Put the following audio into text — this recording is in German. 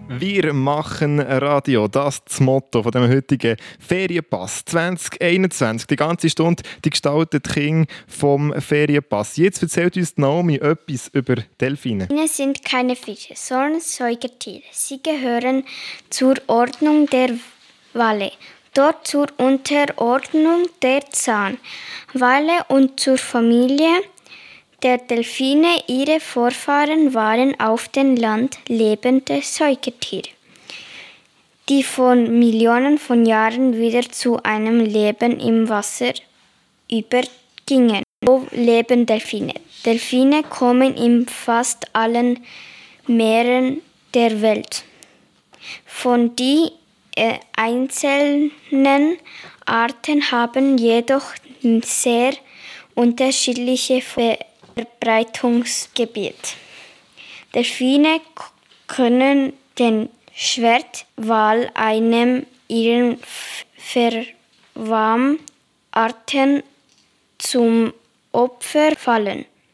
Wir machen Radio, das ist das Motto von dem heutigen Ferienpass 2021. Die ganze Stunde die gestaltet die Kinder vom Ferienpass. Jetzt erzählt uns Naomi etwas über Delfine. Delfine sind keine Fische, sondern Säugetiere. Sie gehören zur Ordnung der Wale, dort zur Unterordnung der Zahnwale und zur Familie der Delfine. Ihre Vorfahren waren auf dem Land lebende Säugetiere, die von Millionen von Jahren wieder zu einem Leben im Wasser übergingen. Wo leben Delfine? Delfine kommen in fast allen Meeren der Welt. Von die einzelnen Arten haben jedoch sehr unterschiedliche Verbreitungsgebiet. Delfine können den Schwertwal, einem ihrer Verwandten, zum Opfer fallen.